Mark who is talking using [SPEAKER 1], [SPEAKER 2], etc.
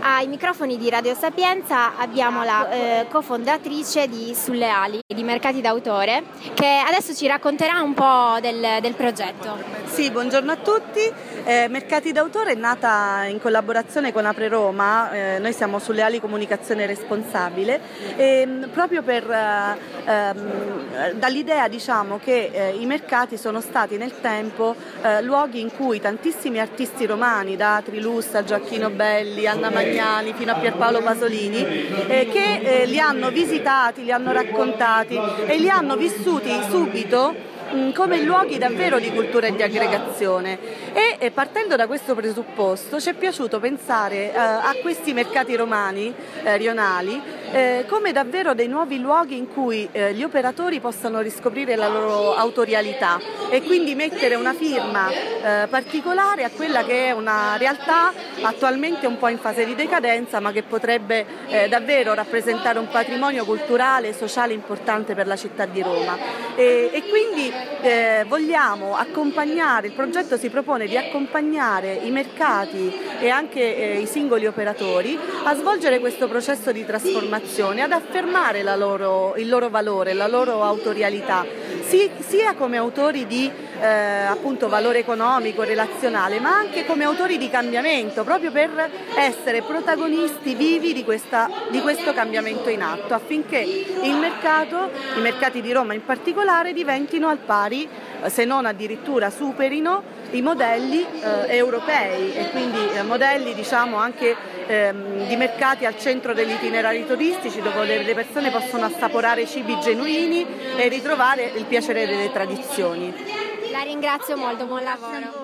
[SPEAKER 1] Ai microfoni di Radio Sapienza abbiamo la cofondatrice di Sulle Ali, di Mercati d'autore, che adesso ci racconterà un po' del progetto.
[SPEAKER 2] Sì, buongiorno a tutti. Mercati d'autore è nata in collaborazione con Apre Roma, noi siamo Sulle Ali Comunicazione Responsabile, proprio dall'idea che i mercati sono stati nel tempo luoghi in cui tantissimi artisti romani, da Trilus a Gioacchino Belli, Anna Magnani fino a Pierpaolo Pasolini, che li hanno visitati, li hanno raccontati e li hanno vissuti subito come luoghi davvero di cultura e di aggregazione, e partendo da questo presupposto ci è piaciuto pensare a questi mercati romani rionali come davvero dei nuovi luoghi in cui gli operatori possano riscoprire la loro autorialità e quindi mettere una firma particolare a quella che è una realtà attualmente un po' in fase di decadenza, ma che potrebbe davvero rappresentare un patrimonio culturale e sociale importante per la città di Roma. E quindi vogliamo accompagnare, il progetto si propone di accompagnare i mercati e anche i singoli operatori a svolgere questo processo di trasformazione, ad affermare il loro valore, la loro autorialità, sia come autori di appunto valore economico, relazionale, ma anche come autori di cambiamento, proprio per essere protagonisti vivi di questo cambiamento in atto, affinché i mercati di Roma in particolare, diventino al pari, se non addirittura superino, i modelli europei, e quindi modelli anche di mercati al centro degli itinerari turistici, dove le persone possono assaporare cibi genuini e ritrovare il piacere delle tradizioni.
[SPEAKER 1] La ringrazio molto, buon lavoro.